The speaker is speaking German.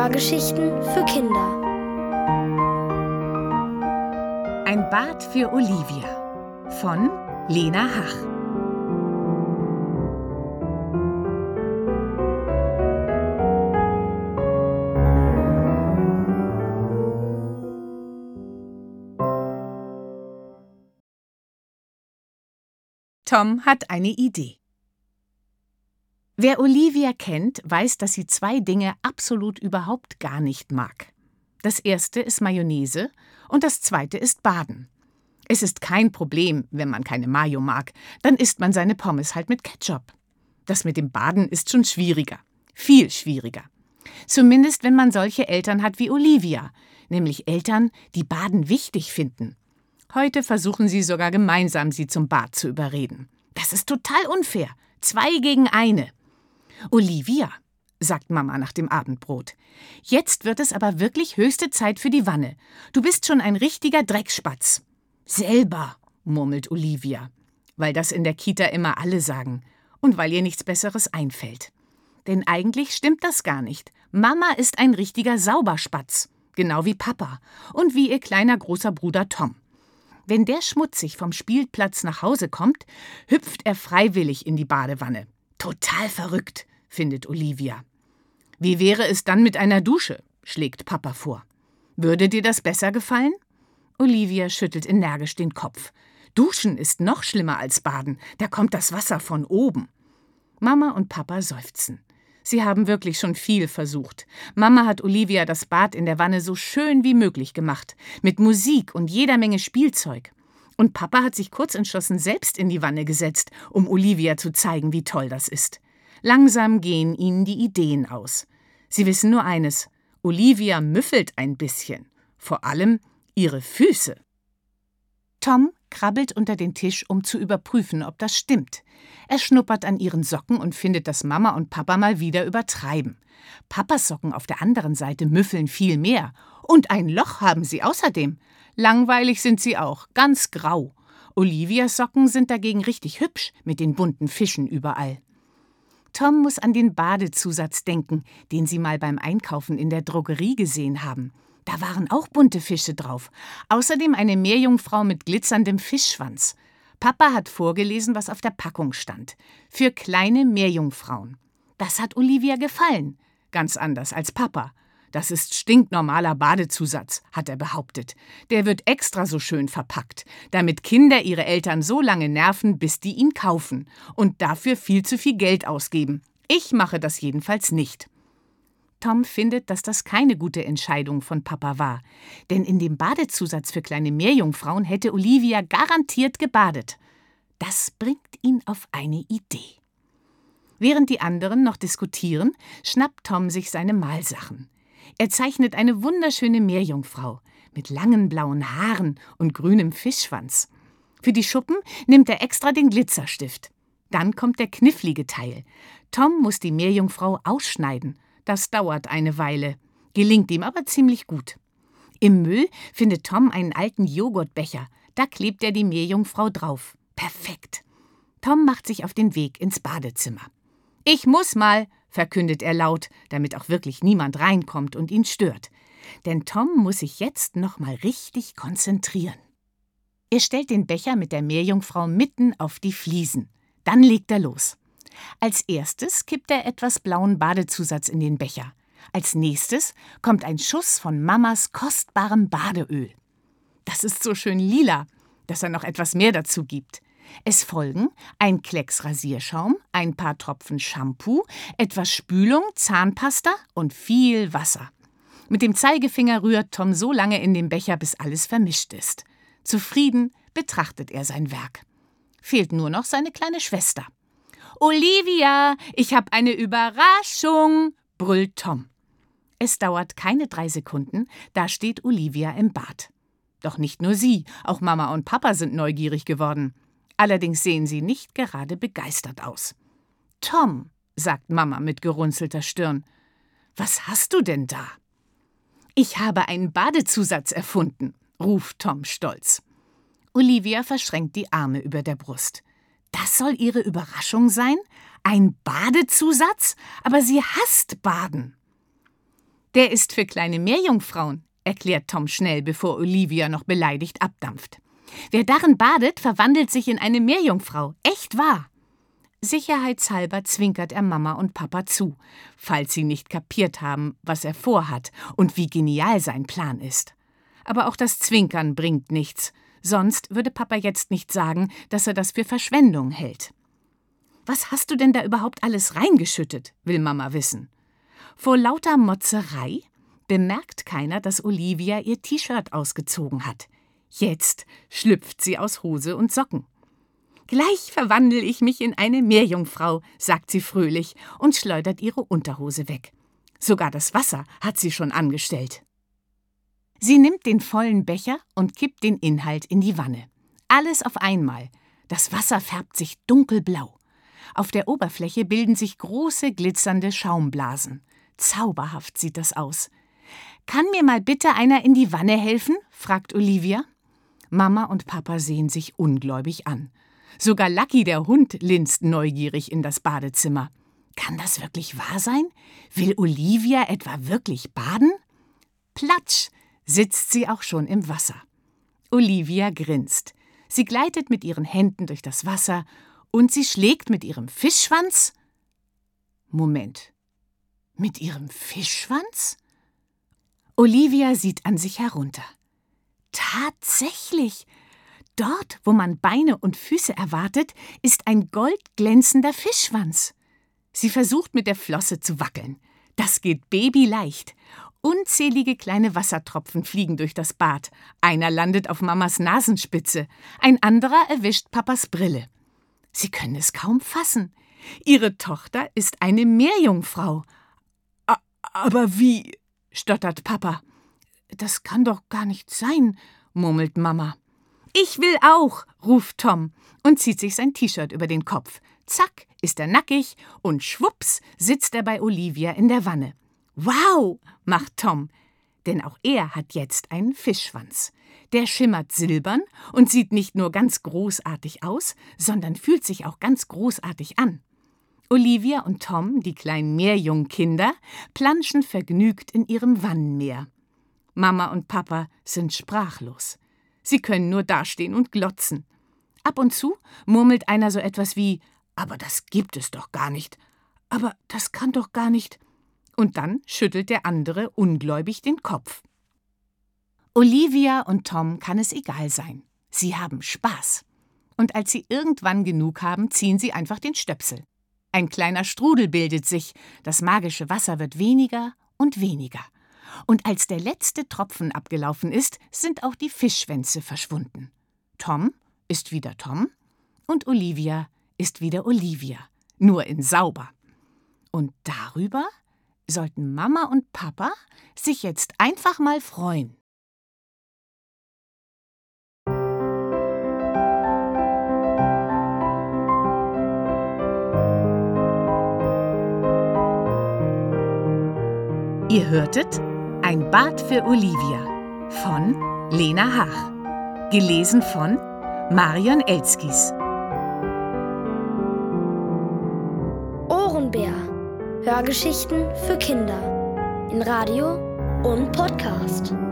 Hörgeschichten für Kinder. Ein Bad für Olivia von Lena Hach. Tom hat eine Idee. Wer Olivia kennt, weiß, dass sie zwei Dinge absolut überhaupt gar nicht mag. Das erste ist Mayonnaise und das zweite ist Baden. Es ist kein Problem, wenn man keine Mayo mag, dann isst man seine Pommes halt mit Ketchup. Das mit dem Baden ist schon schwieriger, viel schwieriger. Zumindest, wenn man solche Eltern hat wie Olivia, nämlich Eltern, die Baden wichtig finden. Heute versuchen sie sogar gemeinsam, sie zum Bad zu überreden. Das ist total unfair. 2 gegen 1. Olivia, sagt Mama nach dem Abendbrot, jetzt wird es aber wirklich höchste Zeit für die Wanne. Du bist schon ein richtiger Dreckspatz. Selber, murmelt Olivia, weil das in der Kita immer alle sagen und weil ihr nichts Besseres einfällt. Denn eigentlich stimmt das gar nicht. Mama ist ein richtiger Sauberspatz, genau wie Papa und wie ihr kleiner großer Bruder Tom. Wenn der schmutzig vom Spielplatz nach Hause kommt, hüpft er freiwillig in die Badewanne. Total verrückt, findet Olivia. Wie wäre es dann mit einer Dusche, schlägt Papa vor. Würde dir das besser gefallen? Olivia schüttelt energisch den Kopf. Duschen ist noch schlimmer als Baden, da kommt das Wasser von oben. Mama und Papa seufzen. Sie haben wirklich schon viel versucht. Mama hat Olivia das Bad in der Wanne so schön wie möglich gemacht, mit Musik und jeder Menge Spielzeug. Und Papa hat sich kurz entschlossen selbst in die Wanne gesetzt, um Olivia zu zeigen, wie toll das ist. Langsam gehen ihnen die Ideen aus. Sie wissen nur eines: Olivia müffelt ein bisschen. Vor allem ihre Füße. Tom krabbelt unter den Tisch, um zu überprüfen, ob das stimmt. Er schnuppert an ihren Socken und findet, dass Mama und Papa mal wieder übertreiben. Papas Socken auf der anderen Seite müffeln viel mehr. Und ein Loch haben sie außerdem. Langweilig sind sie auch, ganz grau. Olivias Socken sind dagegen richtig hübsch, mit den bunten Fischen überall. Tom muss an den Badezusatz denken, den sie mal beim Einkaufen in der Drogerie gesehen haben. Da waren auch bunte Fische drauf. Außerdem eine Meerjungfrau mit glitzerndem Fischschwanz. Papa hat vorgelesen, was auf der Packung stand. Für kleine Meerjungfrauen. Das hat Olivia gefallen. Ganz anders als Papa. Das ist stinknormaler Badezusatz, hat er behauptet. Der wird extra so schön verpackt, damit Kinder ihre Eltern so lange nerven, bis die ihn kaufen. Und dafür viel zu viel Geld ausgeben. Ich mache das jedenfalls nicht. Tom findet, dass das keine gute Entscheidung von Papa war. Denn in dem Badezusatz für kleine Meerjungfrauen hätte Olivia garantiert gebadet. Das bringt ihn auf eine Idee. Während die anderen noch diskutieren, schnappt Tom sich seine Malsachen. Er zeichnet eine wunderschöne Meerjungfrau mit langen blauen Haaren und grünem Fischschwanz. Für die Schuppen nimmt er extra den Glitzerstift. Dann kommt der knifflige Teil. Tom muss die Meerjungfrau ausschneiden. Das dauert eine Weile, gelingt ihm aber ziemlich gut. Im Müll findet Tom einen alten Joghurtbecher. Da klebt er die Meerjungfrau drauf. Perfekt. Tom macht sich auf den Weg ins Badezimmer. »Ich muss mal«, verkündet er laut, damit auch wirklich niemand reinkommt und ihn stört. Denn Tom muss sich jetzt noch mal richtig konzentrieren. Er stellt den Becher mit der Meerjungfrau mitten auf die Fliesen. Dann legt er los. Als erstes kippt er etwas blauen Badezusatz in den Becher. Als nächstes kommt ein Schuss von Mamas kostbarem Badeöl. Das ist so schön lila, dass er noch etwas mehr dazu gibt. Es folgen ein Klecks Rasierschaum, ein paar Tropfen Shampoo, etwas Spülung, Zahnpasta und viel Wasser. Mit dem Zeigefinger rührt Tom so lange in den Becher, bis alles vermischt ist. Zufrieden betrachtet er sein Werk. Fehlt nur noch seine kleine Schwester. »Olivia, ich habe eine Überraschung«, brüllt Tom. Es dauert keine 3 Sekunden, da steht Olivia im Bad. Doch nicht nur sie, auch Mama und Papa sind neugierig geworden. Allerdings sehen sie nicht gerade begeistert aus. »Tom«, sagt Mama mit gerunzelter Stirn, »was hast du denn da?« »Ich habe einen Badezusatz erfunden«, ruft Tom stolz. Olivia verschränkt die Arme über der Brust. Das soll ihre Überraschung sein? Ein Badezusatz? Aber sie hasst Baden. Der ist für kleine Meerjungfrauen, erklärt Tom schnell, bevor Olivia noch beleidigt abdampft. Wer darin badet, verwandelt sich in eine Meerjungfrau. Echt wahr. Sicherheitshalber zwinkert er Mama und Papa zu, falls sie nicht kapiert haben, was er vorhat und wie genial sein Plan ist. Aber auch das Zwinkern bringt nichts, sonst würde Papa jetzt nicht sagen, dass er das für Verschwendung hält. »Was hast du denn da überhaupt alles reingeschüttet?« will Mama wissen. Vor lauter Motzerei bemerkt keiner, dass Olivia ihr T-Shirt ausgezogen hat. Jetzt schlüpft sie aus Hose und Socken. »Gleich verwandle ich mich in eine Meerjungfrau«, sagt sie fröhlich und schleudert ihre Unterhose weg. Sogar das Wasser hat sie schon angestellt. Sie nimmt den vollen Becher und kippt den Inhalt in die Wanne. Alles auf einmal. Das Wasser färbt sich dunkelblau. Auf der Oberfläche bilden sich große, glitzernde Schaumblasen. Zauberhaft sieht das aus. »Kann mir mal bitte einer in die Wanne helfen?« fragt Olivia. Mama und Papa sehen sich ungläubig an. Sogar Lucky, der Hund, linst neugierig in das Badezimmer. Kann das wirklich wahr sein? Will Olivia etwa wirklich baden? Platsch, sitzt sie auch schon im Wasser. Olivia grinst. Sie gleitet mit ihren Händen durch das Wasser und sie schlägt mit ihrem Fischschwanz. Moment. Mit ihrem Fischschwanz? Olivia sieht an sich herunter. Tatsächlich! Dort, wo man Beine und Füße erwartet, ist ein goldglänzender Fischschwanz. Sie versucht mit der Flosse zu wackeln. Das geht babyleicht. Unzählige kleine Wassertropfen fliegen durch das Bad. Einer landet auf Mamas Nasenspitze, ein anderer erwischt Papas Brille. Sie können es kaum fassen. Ihre Tochter ist eine Meerjungfrau. »Aber wie?« stottert Papa. »Das kann doch gar nicht sein«, murmelt Mama. »Ich will auch«, ruft Tom und zieht sich sein T-Shirt über den Kopf. Zack, ist er nackig und schwupps sitzt er bei Olivia in der Wanne. »Wow«, macht Tom, denn auch er hat jetzt einen Fischschwanz. Der schimmert silbern und sieht nicht nur ganz großartig aus, sondern fühlt sich auch ganz großartig an. Olivia und Tom, die kleinen Meerjungkinder, planschen vergnügt in ihrem Wannenmeer. Mama und Papa sind sprachlos. Sie können nur dastehen und glotzen. Ab und zu murmelt einer so etwas wie: »Aber das gibt es doch gar nicht. Aber das kann doch gar nicht.« Und dann schüttelt der andere ungläubig den Kopf. Olivia und Tom kann es egal sein. Sie haben Spaß. Und als sie irgendwann genug haben, ziehen sie einfach den Stöpsel. Ein kleiner Strudel bildet sich, das magische Wasser wird weniger und weniger. Und als der letzte Tropfen abgelaufen ist, sind auch die Fischschwänze verschwunden. Tom ist wieder Tom und Olivia ist wieder Olivia, nur in sauber. Und darüber sollten Mama und Papa sich jetzt einfach mal freuen. Ihr hörtet Ein Bad für Olivia von Lena Haag. Gelesen von Marion Elskis. Ohrenbär. Hörgeschichten für Kinder. In Radio und Podcast.